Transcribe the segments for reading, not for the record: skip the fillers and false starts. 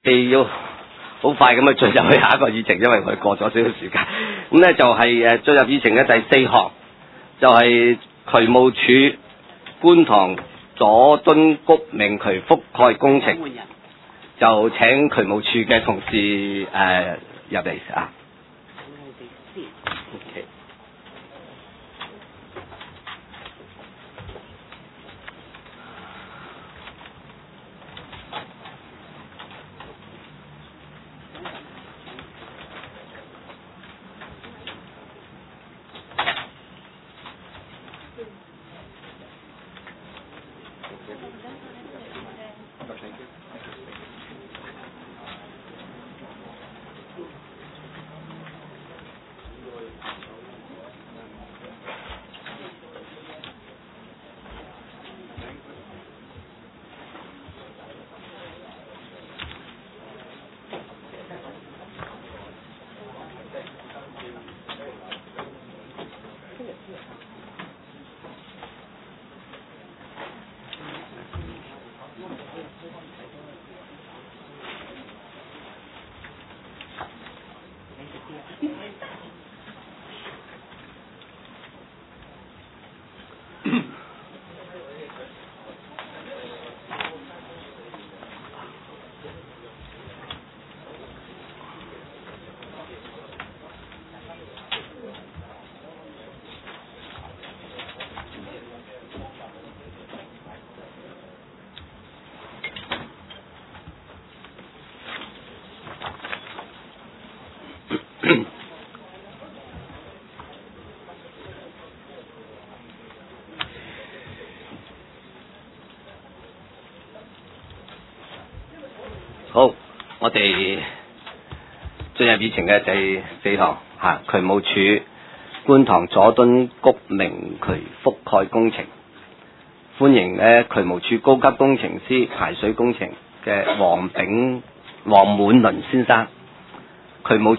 哋要好快咁進入去下一個議程，因為我哋過咗少少時間。咁咧就係進入議程嘅第4項，就係渠務署觀塘佐敦谷明渠覆蓋工程，就請渠務署嘅同事入嚟啊。Okay. 好，我哋進入議程嘅第4項渠務署觀塘佐敦谷明渠覆蓋工程，歡迎渠務署高級工程師排水工程嘅黃滿倫先生，渠務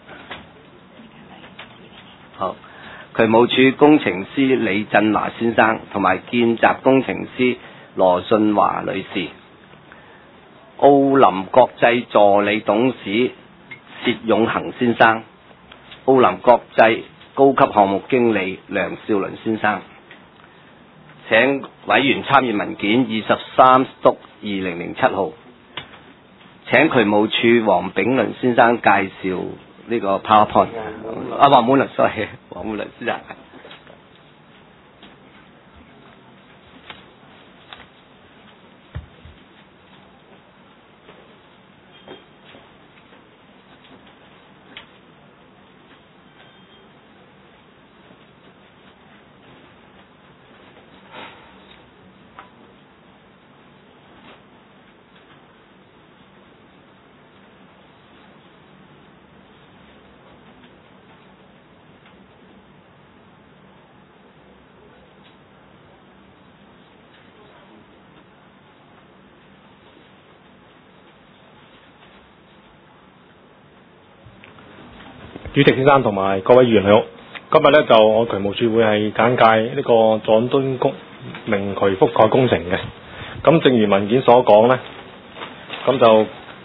署工程師李振華先生，同埋見習工程師羅信華女士。奧林國際助理董事薛永恒先生，奧林國際高級項目經理梁少麟先生。請委員參閱文件23/2007號。請渠務署黃炳倫先生介紹呢個 PowerPoint。黃滿倫 ，sorry， 黃滿倫先生。 主席先生同埋各位議員你好，今日咧就我渠務署會係簡介呢個佐敦谷明渠覆蓋工程嘅。咁正如文件所講咧，咁就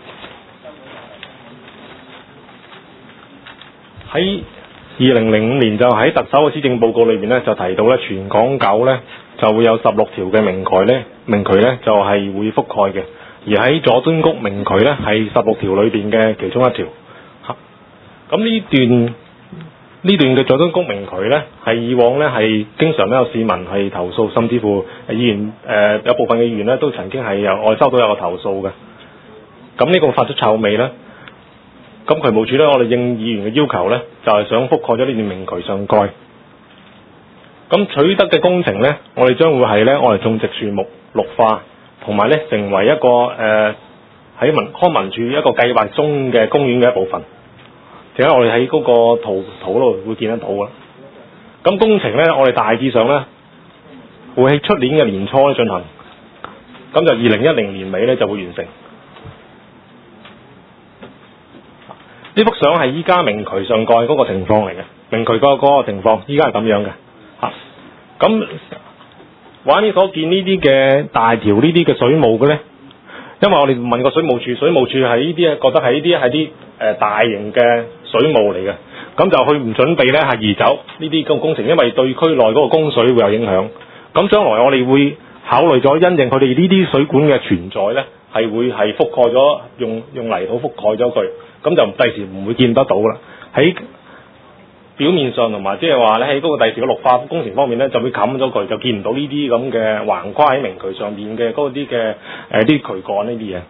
喺2005年就喺特首嘅施政報告裏邊咧就提到咧，全港9咧就會有16條嘅明渠咧就係會覆蓋嘅，而喺佐敦谷明渠咧係16條裏邊嘅其中一條。咁呢段嘅佐敦谷明渠咧，係以往咧係經常都有市民係投訴，甚至乎議員有部分嘅議員咧都曾經係我收到有個投訴嘅。咁呢個發出臭味咧，咁渠務署咧，我哋應議員嘅要求咧，就係想覆蓋咗呢段明渠上蓋。咁取得嘅工程咧，我哋將會係咧，我哋種植樹木、綠化，同埋咧成為一個喺康文署一個計劃中嘅公園嘅一部分。而家我哋喺嗰個圖嗰度會見得到嘅。咁工程咧，我哋大致上咧會喺出年嘅年初咧進行，咁就2010年尾咧就會完成。呢幅相係依家明渠上蓋嗰個情況嚟嘅，明渠嗰個情況依家係咁樣嘅。咁畫面所見呢啲嘅大條呢啲嘅水務嘅咧， 因為我哋問過水務署，水務署係呢啲覺得係呢啲係啲大型嘅水務嚟嘅，咁就佢唔準備咧係移走呢啲咁工程，因為對區內嗰個供水會有影響。咁將來我哋會考慮咗，因應佢哋呢啲水管嘅存在咧，係會係覆蓋咗用泥土覆蓋咗佢，咁就第時唔會見得到啦。喺表面上同埋即係話咧喺嗰個第時嘅綠化工程方面咧，就會冚咗佢，就見唔到呢啲咁嘅橫跨喺明渠上面嘅嗰啲嘅啲渠幹呢啲嘢。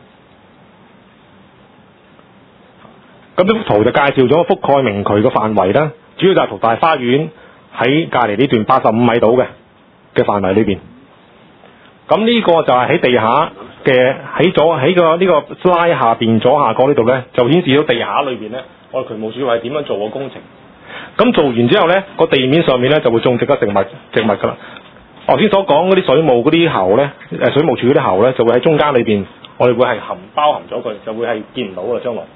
咁呢幅圖就介紹咗覆蓋明渠嘅範圍啦，主要就係淘大花園喺隔離呢段85米度嘅範圍裏邊。咁呢個就係喺地下嘅喺個呢個 slide 下邊左下角呢度咧，就顯示到地下裏邊咧，我哋渠務署係點樣做個工程。咁做完之後咧，個地面上面咧就會種植咗植物㗎啦。頭先所講嗰啲水務嗰啲喉咧，水務署嗰啲喉咧，就會喺中間裏邊，我哋會係包含咗佢，就會係見唔到㗎將來。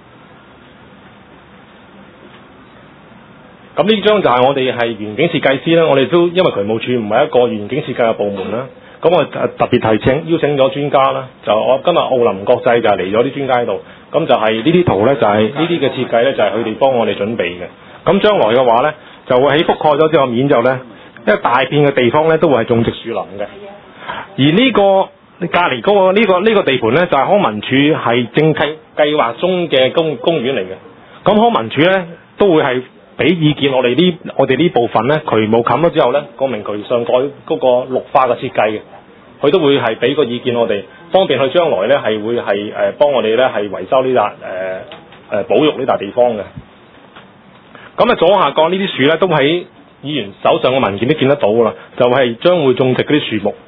咁呢張就係我哋係園景設計師啦，我哋都因為渠務署唔係一個園景設計嘅部門啦，咁我特別邀請咗專家啦，就我今日奧林國際就係嚟咗啲專家喺度，咁就係呢啲圖咧就係呢啲嘅設計咧就係佢哋幫我哋準備嘅。咁將來嘅話咧，就會喺覆蓋咗之後面之後咧，一大片嘅地方咧都會係種植樹林嘅。而呢個隔離嗰個呢個地盤咧，就係康文署係正計劃中嘅公園嚟嘅。咁康文署咧都會係俾意見我哋呢部分咧渠務冚咗之後咧，個明渠上蓋嗰個綠化嘅設計嘅，佢都會係俾個意見我哋，方便佢將來咧係會係幫我哋咧係維修呢笪保育呢笪地方嘅。咁啊，左下角呢啲樹咧，都喺議員手上嘅文件都見得到噶啦，就係將會種植嗰啲樹木。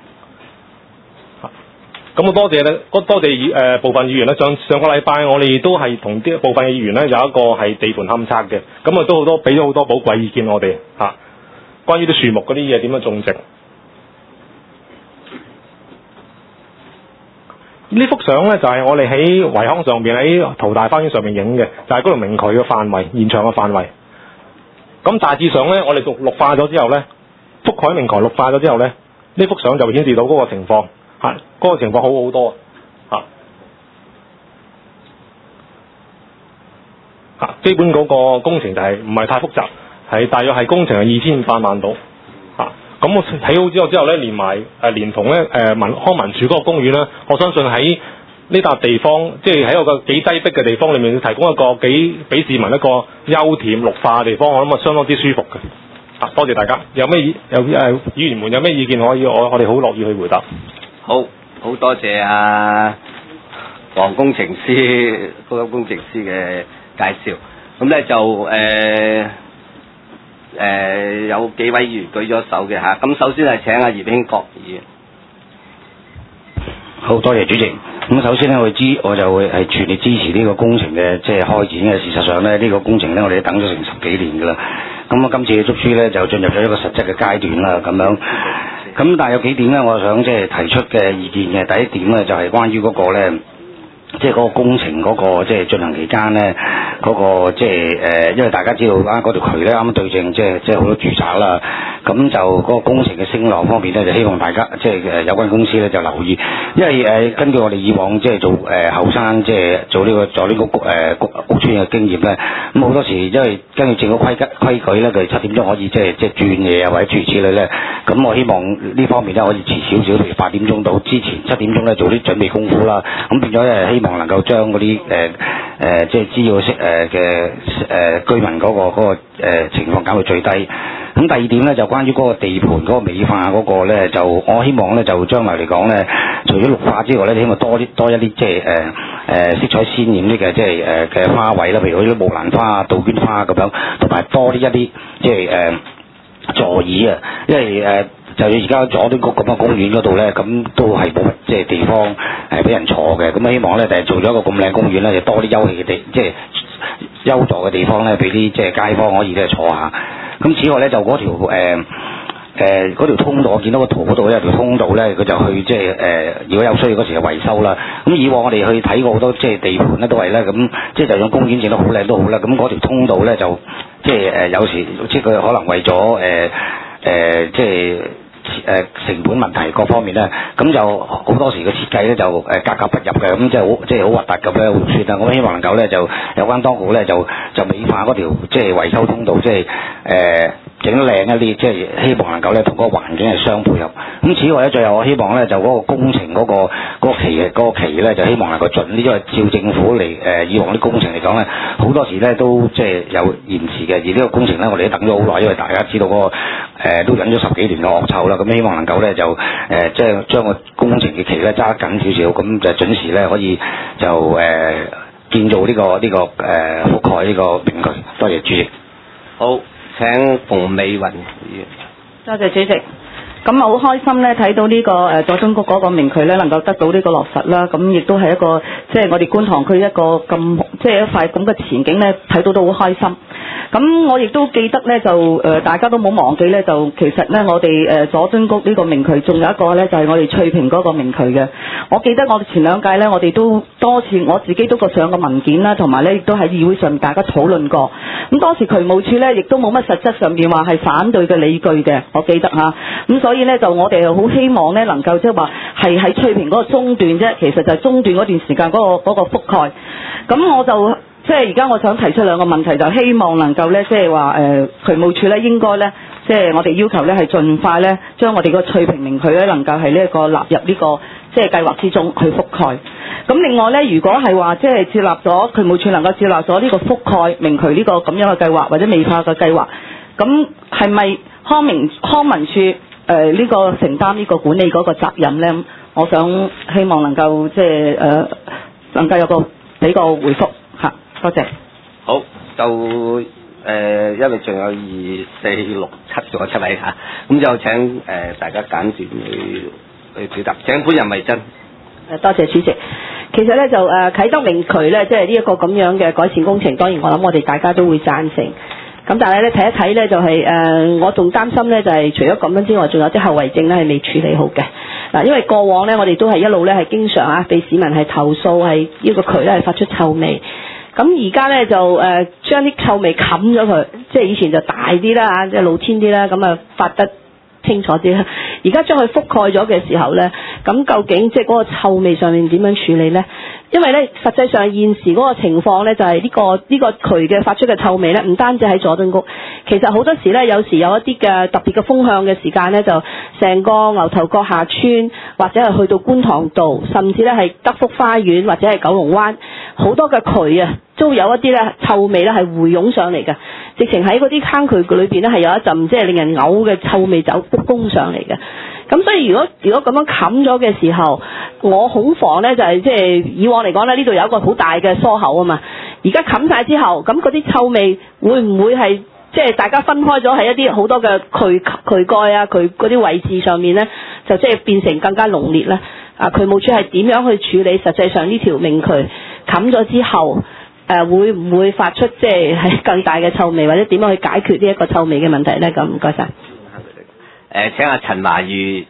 咁多謝部分議員咧，上個禮拜我哋都係同啲部分嘅議員咧有一個係地盤勘測嘅，咁啊都俾咗好多寶貴意見我哋嚇，關於啲樹木嗰啲嘢點樣種植。呢幅相咧就係我哋喺維康上邊喺淘大花園上面影嘅，就係嗰條明渠嘅範圍，現場嘅範圍。咁大致上咧，我哋綠化咗之後咧，覆蓋明渠綠化咗之後咧，呢幅相就會顯示到嗰個情況嚇，嗰個情況好好多嚇嚇。基本嗰個工程就係唔係太複雜，係大約係工程係2500萬度嚇。咁我睇好之後咧，連同咧康文署嗰個公園咧，我相信喺呢笪地方，即係喺一個幾擠迫嘅地方裏面，提供一個幾俾市民一個優恬綠化嘅地方，我諗啊相當之舒服嘅。多謝大家。有咩議員們有咩意見可以我哋好樂意去回答。 好多謝黃工程師高級工程師嘅介紹。咁咧就有幾位議員舉咗手嘅嚇。咁首先係請阿葉興國議員。 好多謝主席。咁首先咧，我就會係全力支持呢個工程嘅即係開展嘅。事實上咧，呢個工程咧，我哋都等咗成10幾年㗎啦。咁啊，今次嘅竹書咧就進入咗一個實質嘅階段啦，咁樣。咁但係有幾點咧，我想即係提出嘅意見嘅。第一點咧，就係關於嗰個咧，即係嗰個工程嗰個即係進行期間咧，嗰個即係因為大家知道啊，嗰條渠咧啱啱對正即係好多住宅啦。咁就嗰個工程嘅聲浪方面咧，就希望大家即係有關公司咧就留意，因為根據我哋以往即係做後生即係做呢個屋邨嘅經驗咧，咁好多時因為根據政府規矩咧，佢7點鐘可以即係轉嘢啊或者諸如此類咧，咁我希望呢方面咧可以遲少少，譬如8點鐘到之前7點鐘咧做啲準備功夫啦，咁變咗咧希望能夠將嗰啲即係滋擾式嘅居民嗰個情況減到最低。咁第二點咧就關於嗰個地盤嗰個美化嗰個咧，就我希望咧就將來嚟講咧，除咗綠化之外咧，希望多一啲即係色彩鮮豔啲嘅即係嘅花卉啦，譬如嗰啲木蘭花啊、杜鵑花咁樣，同埋多啲一啲即係座椅啊，因為就而家佐敦谷咁嘅公園嗰度咧，咁都係冇即係地方俾人坐嘅，咁希望咧就係做咗一個咁靚公園咧，就多啲休憩嘅地，即係優座嘅地方咧，俾啲即係街坊可以咧坐下。咁此外咧就嗰條嗰條通道，我見到個圖嗰度咧有條通道咧，佢就去即係如果有需要嗰時就維修啦。咁以往我哋去睇過好多即係地盤咧都係咧，咁即係就算公園整得好靚都好啦。咁嗰條通道咧就即係有時即係佢可能為咗即係成本問題各方面咧，咁就好多時嘅設計咧就格格不入嘅，咁即係好核突咁咧，好肉酸啊！我希望能夠咧就有關當局咧就美化嗰條即係維修通道，即係整得靚一啲，即係希望能夠咧同嗰個環境係相配合。咁此外咧，最後我希望咧就嗰個工程嗰個期咧就希望能夠盡啲，因為照政府嚟以往啲工程嚟講咧，好多時咧都即係有延遲嘅。而呢個工程咧，我哋都等咗好耐，因為大家知道嗰個都忍咗10幾年嘅惡臭啦。咁希望能夠咧就即係將個工程嘅期咧揸緊少少，咁就準時咧可以就建造呢個覆蓋呢個明渠。多謝主席。 好，請馮美雲議員。 多謝主席。咁啊，好開心咧，睇到呢個佐敦谷嗰個明渠咧能夠得到呢個落實啦。咁亦都係一個即係我哋觀塘區一個咁即係一塊咁嘅前景咧，睇到都好開心。咁我亦都記得咧，就大家都冇忘記咧，就其實咧我哋佐敦谷呢個明渠仲有一個咧，就係我哋翠屏嗰個明渠嘅。我記得我哋前2屆咧，我哋都多次我自己都上過文件啦，同埋咧亦都喺議會上面大家討論過。咁當時渠務處咧亦都冇乜實質上邊話係反對嘅理據嘅，我記得嚇。咁所以咧就我哋好希望咧能夠即係話係喺翠屏嗰個中段啫，其實就係中段嗰段時間嗰個覆蓋。咁我就即係而家我想提出2個問題，就希望能夠咧即係話渠務處咧應該咧即係我哋要求咧係盡快咧將我哋個翠屏明渠咧能夠係呢一個納入呢個即係計劃之中去覆蓋。咁另外咧，如果係話即係接納咗渠務處能夠接納咗呢個覆蓋明渠呢個咁樣嘅計劃或者美化嘅計劃，咁係咪康文署呢個承擔呢個管理嗰個責任咧？我想希望能夠即係能夠有俾個回覆嚇，多謝。 好，就因為仲有2、4、6、7仲有7位嚇，咁就請大家簡短去表達。請本人為真。 多謝主席。其實咧就啟德明渠咧，即係呢一個咁樣嘅改善工程，當然我諗我哋大家都會贊成。咁但係咧睇一睇咧就係我仲擔心咧就係除咗咁樣之外，仲有啲後遺症咧係未處理好嘅。嗱，因為過往咧我哋都係一路咧係經常被市民係投訴係呢個渠咧係發出臭味。咁而家咧就將啲臭味冚咗佢，即係以前就大啲啦嚇，即係露天啲啦，咁啊發得清楚啲啦。而家將佢覆蓋咗嘅時候咧，咁究竟即係嗰個臭味上面點樣處理咧？因為咧，實際上現時嗰個情況咧，就係呢個渠嘅發出嘅臭味咧，唔單止喺佐敦谷，其實好多時咧，有時有一啲嘅特別嘅風向嘅時間咧，就成個牛頭角下村或者係去到觀塘道，甚至咧係德福花園或者係九龍灣，好多嘅渠啊，都有一啲咧臭味咧係回湧上嚟嘅，直情喺嗰啲坑渠裏邊咧係有一陣即係令人嘔嘅臭味走卜攻上嚟嘅。咁所以如果咁樣冚咗嘅時候，我恐防咧就係即係以往嚟講咧，呢度有一個好大嘅疏口啊嘛。而家冚晒之後，咁嗰啲臭味會唔會係即係大家分開咗喺一啲好多嘅渠蓋啊、渠嗰啲位置上面咧，就即係變成更加濃烈咧？渠務處係點樣去處理？實際上呢條明渠冚咗之後，會唔會發出即係更大嘅臭味，或者點樣去解決呢一個臭味嘅問題咧？咁唔該晒。 請阿陳華宇。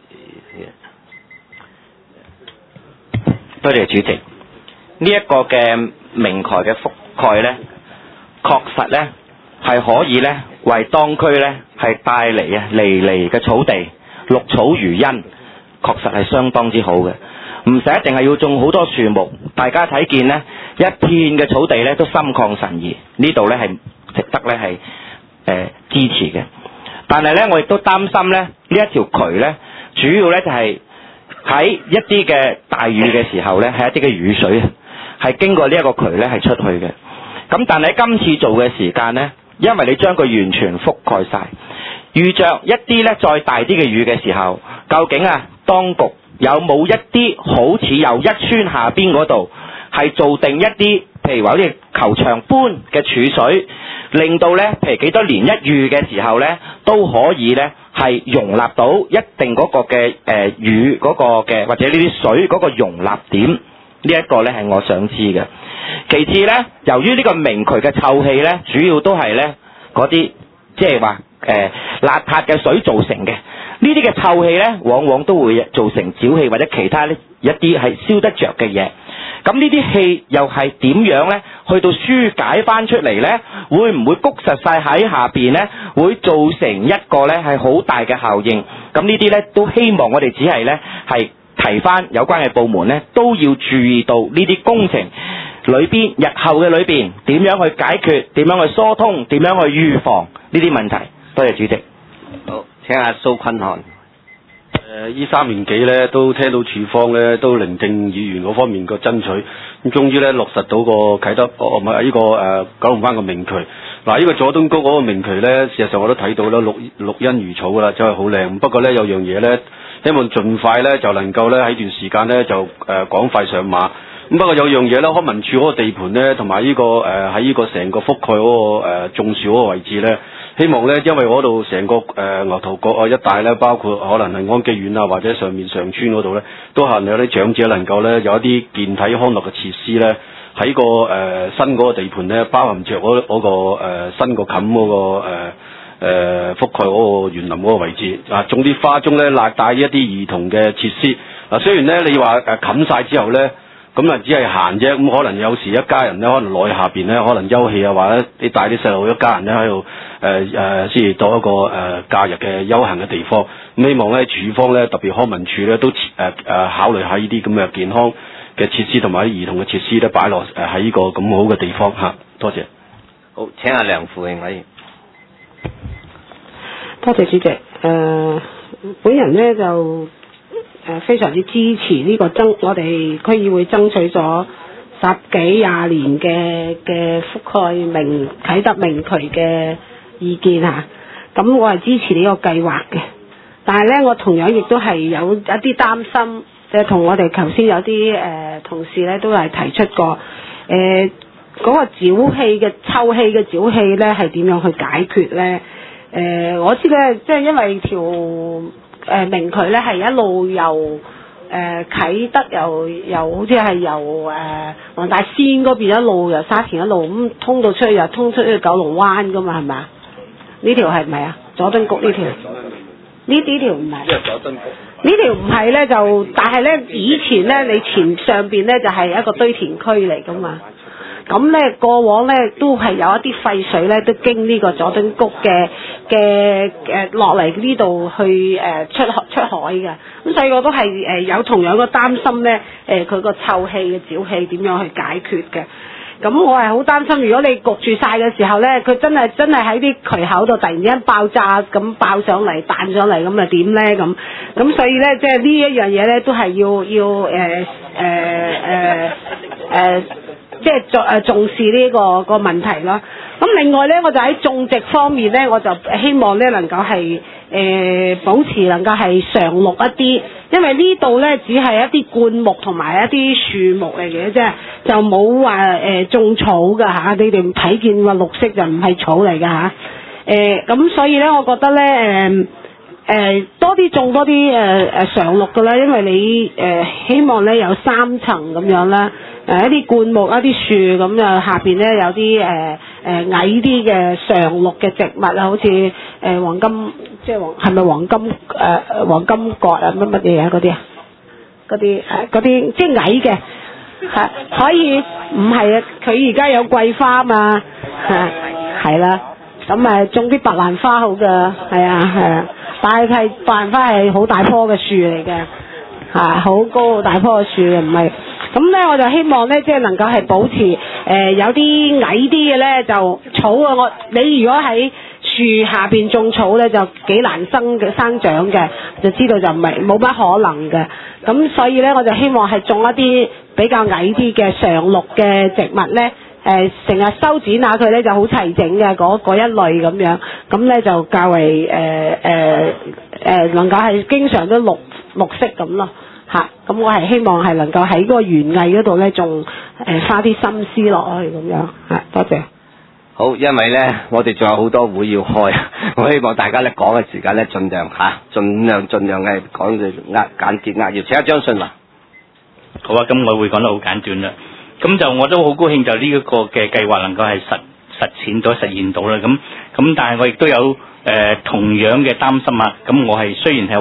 多謝主席。呢一個嘅明渠嘅覆蓋呢，確實呢係可以呢為當區呢係帶嚟離離嘅草地，綠草如茵，確實係相當之好嘅。唔使一定係要種好多樹木，大家睇見呢一片嘅草地呢都心曠神怡，呢度呢係值得呢係支持嘅。但係呢，我亦都擔心呢一條渠呢，主要呢就係喺一啲嘅大雨嘅時候呢，係一啲嘅雨水係經過呢一個渠呢係出去嘅。咁但係今次做嘅時間呢，因為你將佢完全覆蓋晒，遇着一啲呢再大啲嘅雨嘅時候，究竟當局有冇一啲好似又一村下邊嗰度係做定一啲，譬如話好似球場般嘅儲水，令到呢譬如幾多年一遇嘅時候呢，都可以呢係容納到一定嗰個嘅雨嗰個嘅或者呢啲水嗰個容納點，呢一個呢係我想知嘅。其次呢，由於呢個明渠嘅臭氣呢，主要都係呢嗰啲即係話邋遢嘅水造成嘅。呢啲嘅臭氣呢，往往都會造成沼氣或者其他呢一啲係燒得着嘅嘢。 咁呢啲氣又係點樣呢？去到疏解翻出嚟呢？會唔會谷實晒喺下邊呢？會造成一個呢係好大嘅效應。咁呢啲呢，都希望我哋只係呢係提翻有關嘅部門呢，都要注意到呢啲工程裏邊日後嘅裏邊點樣去解決，點樣去疏通，點樣去預防呢啲問題。多謝主席。 好，請下蘇坤漢。 呢3年幾咧，都聽到處方咧都聆聽議員嗰方面個爭取，咁終於咧落實到個啟德唔係呢個九龍灣個明渠。嗱，呢個佐敦谷嗰個明渠咧，事實上我都睇到啦，綠茵如草噶啦，真係好靚。不過咧有樣嘢咧，希望盡快咧就能夠咧喺段時間咧就趕快上馬。咁不過有樣嘢咧，康文署嗰個地盤咧，同埋呢個喺呢個成個覆蓋嗰個種樹嗰個位置咧，希望咧，因為嗰度成個牛頭角啊一帶咧，包括可能係安基苑啊，或者上面上村嗰度咧，都可能有啲長者能夠咧有一啲健體康樂嘅設施咧，喺個新嗰個地盤咧，包含着嗰個新個冚嗰個覆蓋嗰個園林嗰個位置啊，種啲花中咧，帶一啲兒童嘅設施。嗱，雖然咧你話冚晒之後咧，咁啊只係閒啫，咁可能有時一家人咧，可能落去下邊咧，可能休憩啊，或者你帶啲細路一家人咧喺度先至到一個假日嘅休閒嘅地方。咁希望咧署方咧，特別康文署咧都考慮下呢啲咁嘅健康嘅設施同埋啲兒童嘅設施咧，擺落喺呢個咁好嘅地方嚇。多謝。 好，請阿梁富慶委員。 多謝主席。本人呢就非常之支持呢個我哋區議會爭取咗10幾20年嘅覆蓋啟德明渠嘅意見嚇。咁我係支持呢個計劃嘅，但係呢，我同樣亦都係有一啲擔心，即係同我哋頭先有啲同事呢都係提出過嗰個沼氣嘅臭氣嘅沼氣呢係點樣去解決呢？我知咧，即係因為條明渠咧係一路由啟德由好似係由黃大仙嗰邊一路由沙田一路咁通到出去，又通出去九龍灣噶嘛，係咪啊？呢條係咪啊？佐敦谷呢條？呢條唔係。佐敦谷。呢條唔係咧，但係咧以前咧，你上邊咧就係一個堆填區嚟噶嘛。咁咧過往咧都係有一啲廢水咧都經呢個佐敦谷嘅落嚟呢度去出海嘅，咁所以我都係有同樣嘅擔心咧，佢個臭氣嘅沼氣點樣去解決嘅。咁我係好擔心，如果你焗住晒嘅時候咧，佢真係喺啲渠口度突然之間爆炸咁爆上嚟彈上嚟，咁啊點咧咁所以咧即係呢一樣嘢咧都係要即係重視呢個問題咯。咁另外咧，我就喺種植方面咧，我就希望咧能夠係保持能夠係常綠一啲，因為呢度咧只係一啲灌木同埋一啲樹木嚟嘅啫，就冇話種草噶嚇。你哋睇見話綠色就唔係草嚟噶嚇。咁所以咧，我覺得咧多啲種多啲常綠噶啦，因為你希望咧有3層咁樣啦。一啲灌木、一啲樹咁啊，下邊咧有啲矮啲嘅常綠嘅植物啊，好似黃金，即係係咪黃金葛啊乜嘢啊嗰啲啊，嗰啲即係矮嘅，可以唔係啊？佢而家有桂花嘛，係啦，咁種啲白蘭花好㗎，係啊，但係白蘭花係好大棵嘅樹嚟嘅，好高大棵嘅樹唔係。咁咧，我就希望咧，即係能夠係保持有啲矮啲嘅咧，就草啊！你如果喺樹下邊種草咧，就幾難生長嘅，就知道就冇乜可能嘅。咁所以咧，我就希望係種一啲比較矮啲嘅常綠嘅植物咧，成日修剪下佢咧就好齊整嘅嗰一類咁樣，咁咧就較為能夠係經常都綠色咁咯。咁我係希望係能夠喺嗰個園藝嗰度咧，仲花啲心思落去咁樣。多謝。 好，因為咧，我哋仲有好多會要開，我希望大家咧講嘅時間咧，盡量係講嘅簡潔扼要。請阿張信華。 好啊，咁我會講得好簡短啦。咁就我都好高興，就呢一個嘅計劃能夠係實現到啦。咁但係我亦都有同樣嘅擔心啊。咁我係雖然係好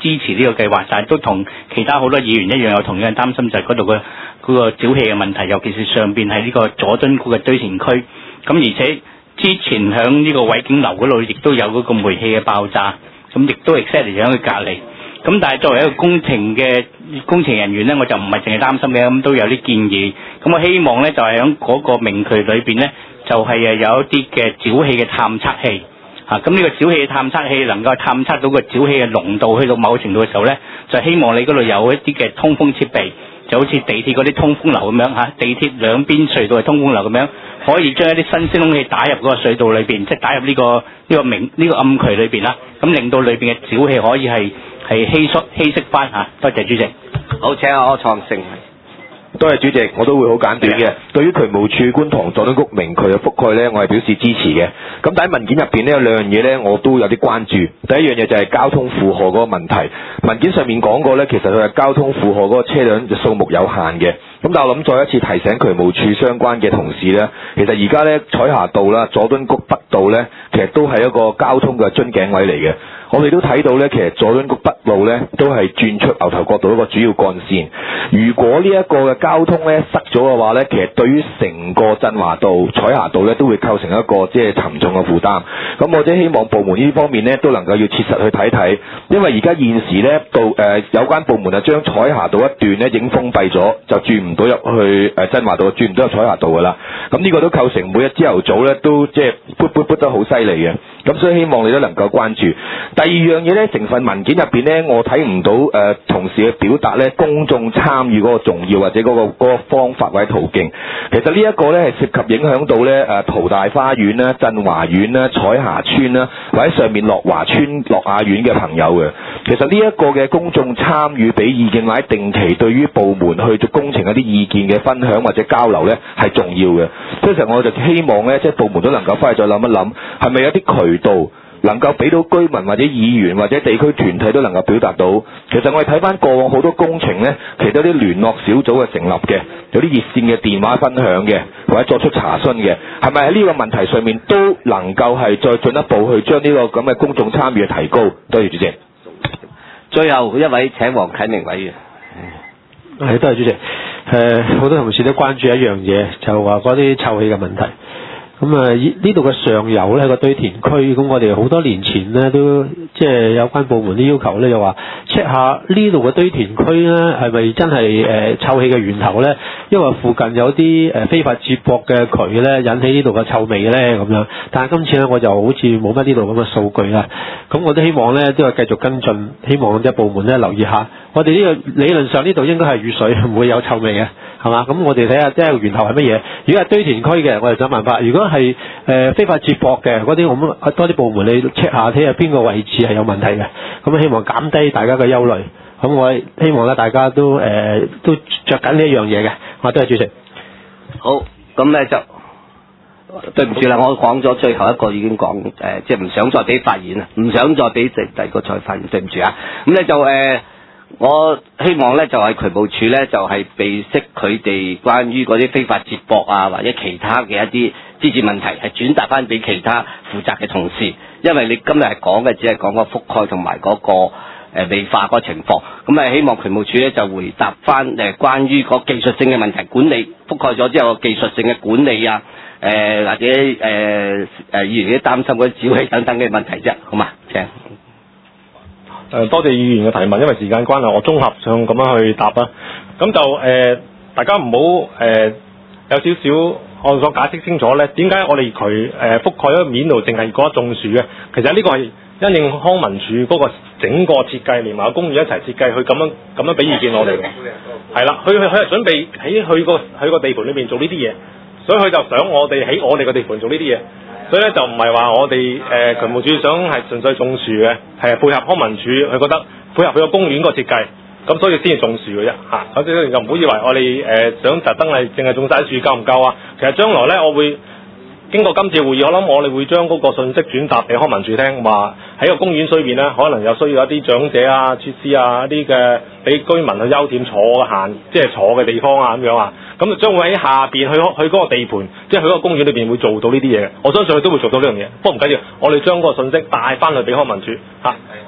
支持呢個計劃，但係都同其他好多議員一樣有同樣擔心，就係嗰度嘅嗰個沼氣嘅問題，尤其是上邊係呢個佐敦谷嘅堆填區。咁而且之前響呢個偉景樓嗰度亦都有嗰個煤氣嘅爆炸，咁亦都 exactly 喺佢隔離。咁但係作為一個工程人員呢，我就唔係淨係擔心嘅，咁都有啲建議。咁我希望呢，就係喺嗰個明渠裏邊呢，就係有一啲嘅沼氣嘅探測器。咁呢個沼氣嘅探測器能夠探測到個沼氣嘅濃度去到某程度嘅時候呢，就希望你嗰度有一啲嘅通風設備，就好似地鐵嗰啲通風流咁樣，地鐵兩邊隧道係通風流咁樣，可以將一啲新鮮空氣打入嗰個隧道裏邊，即係打入呢個暗渠裏邊啦，咁令到裏邊嘅沼氣可以係稀釋翻嚇。多謝主席。 好，請阿柯創盛。 多謝主席，我都會好簡短嘅。對於渠務署觀塘佐敦谷明渠嘅覆蓋呢，我係表示支持嘅。咁但喺文件入邊呢，有兩樣嘢呢，我都有啲關注。第一樣嘢就係交通負荷嗰個問題。文件上面講過呢，其實佢係交通負荷嗰個車輛嘅數目有限嘅。咁但係我諗再一次提醒渠務署相關嘅同事呢，其實而家呢，彩霞道啦、佐敦谷北道呢，其實都係一個交通嘅樽頸位嚟嘅。我哋都睇到呢，其實佐敦谷北路呢，都係轉出牛頭角道一個主要幹線。如果呢一個嘅交通呢塞咗嘅話呢，其實對於成個振華道、彩霞道呢，都會構成一個即係沉重嘅負擔。咁我哋希望部門呢方面呢，都能夠要切實去睇睇，因為而家現時呢，有關部門啊將彩霞道一段呢已經封閉咗，就轉唔到入去振華道，轉唔到入彩霞道㗎啦。咁呢個都構成每日朝頭早呢，都即係撥得好犀利嘅。咁所以希望你都能夠關注。第二樣嘢呢，成份文件入邊呢，我睇唔到同事嘅表達呢，公眾參與嗰個重要或者嗰個方法或者途徑。其實呢一個呢，係涉及影響到呢淘大花園啦、振華苑啦、彩霞村啦，或者上面樂華村、樂雅苑嘅朋友嘅。其實呢一個嘅公眾參與俾意見或者定期對於部門去做工程一啲意見嘅分享或者交流呢，係重要嘅。所以其實我就希望呢，即係部門都能夠翻去再諗一諗，係咪有啲渠道能夠俾到居民或者議員或者地區團體都能夠表達到。其實我哋睇翻過往好多工程呢，其實有啲聯絡小組嘅成立嘅，有啲熱線嘅電話分享嘅，或者作出查詢嘅，係咪喺呢個問題上面都能夠係再進一步去將呢個咁嘅公眾參與提高？多謝主席。 最後一位請黃啟明委員。 係，多謝主席。好多同事都關注一樣嘢，就話嗰啲臭氣嘅問題。咁呢度嘅上游呢個堆填區，咁我哋好多年前呢都即係有關部門啲要求呢，就話 check 下呢度嘅堆填區呢係咪真係臭氣嘅源頭呢？因為附近有啲非法接駁嘅渠呢引起呢度嘅臭味呢咁樣。但係今次呢，我就好似冇乜呢度咁嘅數據啦。咁我都希望呢都係繼續跟進，希望即係部門呢留意下。我哋呢個理論上呢度應該係雨水，唔會有臭味嘅，係嘛？咁我哋睇下即係源頭係乜嘢。如果係堆填區嘅，我哋想辦法；如果係非法接駁嘅嗰啲，我多啲部門你 check 下，睇下邊個位置係有問題嘅。咁希望減低大家嘅憂慮。咁我希望咧大家都着緊呢一樣嘢嘅。我多謝主席。 好，咁咧就對唔住啦，我講咗最後一個已經講即係唔想再俾發言啦，唔想再俾第二個再發言，對唔住啊。咁咧就我希望咧就係渠務署咧就係備悉佢哋關於嗰啲非法接駁啊或者其他嘅一啲支持問題，係轉達翻俾其他負責嘅同事，因為你今日係講嘅只係講個覆蓋同埋嗰個未化嗰個情況，咁希望渠務署咧就回答翻關於個技術性嘅問題，管理覆蓋咗之後技術性嘅管理啊，或者議員啲擔心嗰啲沼氣等等嘅問題啫，好嘛？請。 多謝議員嘅提問，因為時間關係，我綜合上咁樣去答啦。咁就大家唔好有少少我所解釋清楚咧，點解我哋渠覆蓋咗面度淨係嗰一種樹嘅？其實呢個係因應康文署嗰個整個設計，連埋個公園一齊設計，佢咁樣俾意見我哋嘅。係啦，佢係準備喺佢個地盤裏邊做呢啲嘢，所以佢就想我哋喺我哋個地盤做呢啲嘢。所以咧就唔係話我哋渠務署想係純粹種樹嘅，係配合康文署，佢覺得配合佢個公園個設計，咁所以先至種樹嘅啫嚇。咁所以就唔好以為我哋想特登係淨係種晒樹夠唔夠啊？其實將來咧，我會經過今次會議，我諗我哋會將嗰個信息轉達俾康文署聽，話喺個公園裏邊咧，可能有需要一啲長者啊、設施啊、一啲嘅俾居民去休憩即係坐嘅地方啊咁樣啊。咁就將會喺下邊去嗰個地盤，即係去嗰個公園裏邊會做到呢啲嘢。我相信佢都會做到呢樣嘢。不過唔緊要，我哋將嗰個信息帶翻去俾康文署嚇。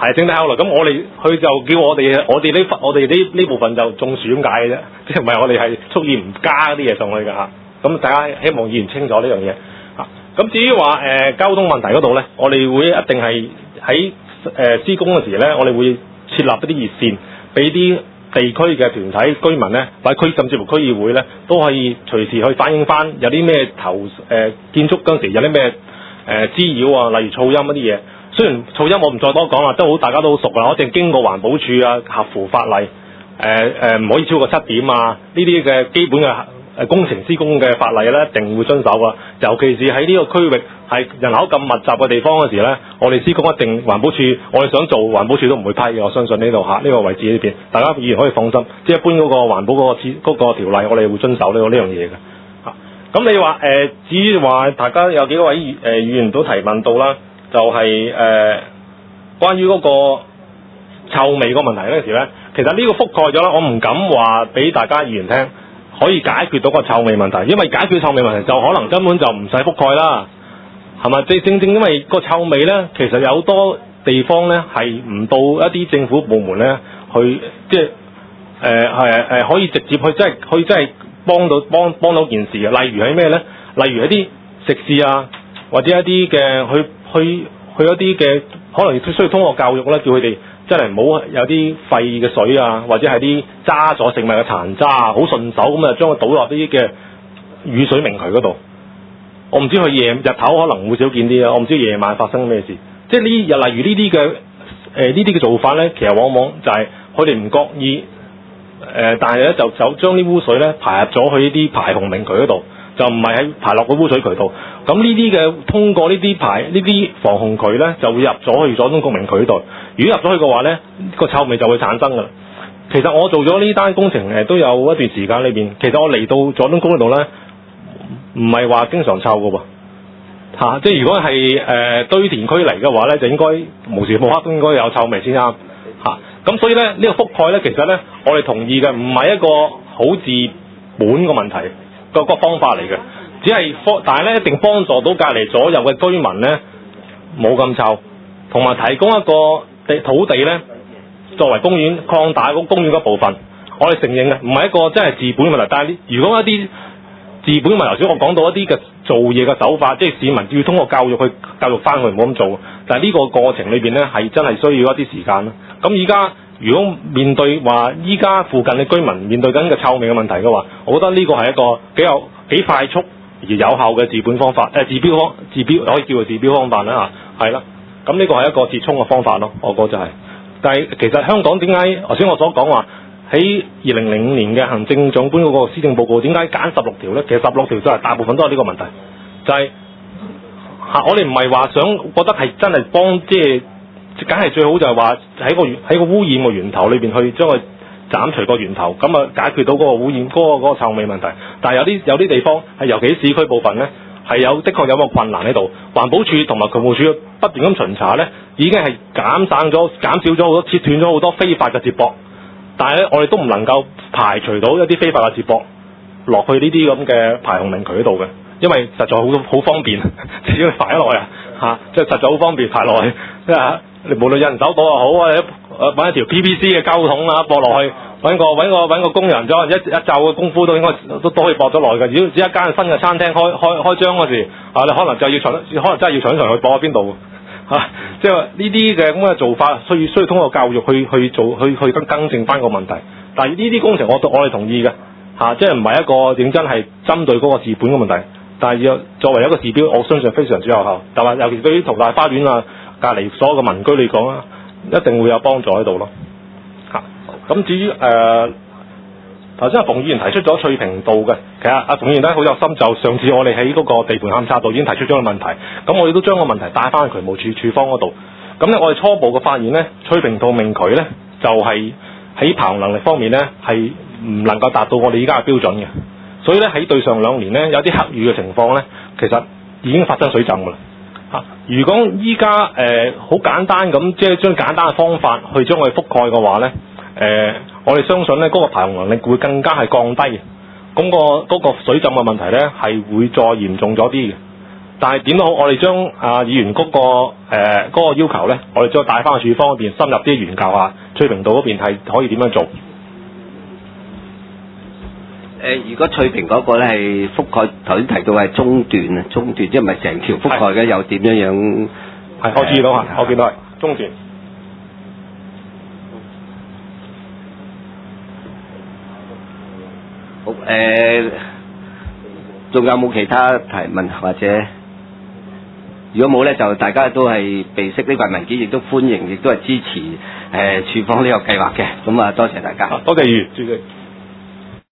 係整體考慮。咁佢就叫我哋呢部分就中暑咁解嘅啫，即係唔係我哋係蓄意唔加啲嘢上去㗎嚇。咁大家希望議員清楚呢樣嘢嚇。咁至於話交通問題嗰度咧，我哋會一定係喺施工嘅時咧，我哋會設立一啲熱線，俾啲地區嘅團體居民咧，或者甚至乎區議會咧，都可以隨時去反映翻有啲咩建築嗰陣時有啲咩滋擾啊，例如噪音嗰啲嘢。雖然噪音我唔再多講啦，大家都好熟啦，我淨經過環保署啊，合乎法例唔可以超過7點啊，呢啲嘅基本嘅工程施工嘅法例咧，一定會遵守啊。尤其是喺呢個區域係人口咁密集嘅地方嗰時咧，我哋施工一定環保署，我哋想做環保署都唔會批嘅。我相信呢度呢個位置呢邊，大家議員可以放心。即係一般嗰個環保嗰個條例，我哋會遵守呢樣嘢嘅。咁你話至於話大家有幾位議員都提問到啦，就係關於嗰個臭味個問題嗰陣時咧，其實呢個覆蓋咗啦，我唔敢話俾大家議員聽可以解決到個臭味問題，因為解決臭味問題就可能根本就唔使覆蓋啦，係咪？正因為個臭味咧，其實有好多地方咧係唔到一啲政府部門咧去，即係可以直接去真係幫到件事嘅。例如係咩咧？例如一啲食肆啊，或者一啲嘅去一啲嘅可能需要通過教育啦，叫佢哋真係唔好有啲廢嘅水啊，或者係啲揸咗食物嘅殘渣啊，好順手咁啊將佢倒落啲嘅雨水明渠嗰度。我唔知佢日頭可能會少見啲啊，我唔知夜晚發生咩事。即係例如呢啲嘅做法咧，其實往往就係佢哋唔覺意但係咧就將啲污水咧排入咗去呢啲排洪明渠嗰度，就唔係喺排落個污水渠道。咁呢啲嘅通過呢啲防洪渠咧，就會入咗去佐敦谷明渠度。如果入咗去嘅話咧，個臭味就會產生㗎啦。其實我做咗呢單工程都有一段時間裏邊，其實我嚟到佐敦谷嗰度咧，唔係話經常臭㗎喎，即係如果係堆填區嚟嘅話咧，就應該無時無刻都應該有臭味先啱嚇。咁所以咧呢個覆蓋咧，其實咧我哋同意嘅，唔係一個好治本嘅問題個方法嚟嘅。但係咧一定幫助到隔離左右嘅居民咧冇咁臭，同埋提供一個土地咧作為公園擴大個公園嗰部分。我哋承認嘅唔係一個真係治本嘅問題，但係如果一啲治本嘅問題，頭先我講到一啲嘅做嘢嘅手法，即係市民要通過教育去教育翻佢唔好咁做。但係呢個過程裏邊咧係真係需要一啲時間啦。咁而家如果面對話依家附近嘅居民面對緊嘅臭味嘅問題嘅話，我覺得呢個係一個幾快速而有效嘅治本方法，治標可以叫做治標方法啦嚇，係啦。咁呢個係一個折衷嘅方法咯，我覺得就係。但係其實香港點解頭先我所講話喺2005年嘅行政長官嗰個施政報告點解揀16條咧？其實16條就係大部分都係呢個問題，就係我哋唔係話想覺得係真係幫即係梗係最好就係話喺個污染嘅源頭裏邊去將佢斬除個源頭，咁啊解決到嗰個污染嗰個臭味問題。但係有啲地方係尤其市區部分咧，係的確有個困難喺度。環保署同埋渠務署不斷咁巡查咧，已經係減少咗好多，切斷咗好多非法嘅接駁。但係咧，我哋都唔能夠排除到一啲非法嘅接駁落去呢啲咁嘅排洪明渠嗰度嘅，因為實在好方便，只要排落去即係實在好方便排落去，即係無論人手多又好啊，揾一條 PVC 嘅膠桶啊，駁落去，揾個工人咗一晝嘅功夫都應該都可以駁咗落去嘅。如果只一間新嘅餐廳開張嗰時，你可能真係要搶場去駁喺邊度即係呢啲嘅咁嘅做法，需要通過教育去做去更正翻個問題。但係呢啲工程我哋同意嘅即係唔係一個認真係針對嗰個治本嘅問題，但係要作為一個指標，我相信非常之有效。但係尤其對於淘大花園啊隔離所有嘅民居嚟講啦，一定會有幫助喺度咯。咁至於頭先阿馮議員提出咗翠屏道嘅，其實阿馮議員都好有心，就上次我哋喺嗰個地盤勘測度已經提出咗個問題，咁我哋都將個問題帶翻去渠務處方嗰度。咁咧我哋初步嘅發現咧，翠屏道明渠咧就係喺排洪能力方面咧係唔能夠達到我哋依家嘅標準嘅，所以咧喺對上2年咧有啲黑雨嘅情況咧，其實已經發生水浸㗎啦。如果依家好簡單咁，即係將簡單嘅方法去將佢覆蓋嘅話咧，我哋相信咧嗰個排洪能力會更加係降低嘅，咁嗰個水浸嘅問題咧係會再嚴重咗啲嘅。 但係點都好，我哋將議員嗰個要求咧，我哋再帶翻去處方嗰邊深入啲研究下，翠屏道嗰邊係可以點樣做？ 如果翠屏嗰個咧係覆蓋，頭先提到係中段啊，中段即係唔係成條覆蓋嘅，又點樣？ 係，我注意到啊，我見到係中段。 好仲有冇其他提問或者？如果冇咧，就大家都係備悉呢份文件，亦都歡迎，亦都係支持處方呢個計劃嘅。咁啊，多謝大家。 多謝議員，主席。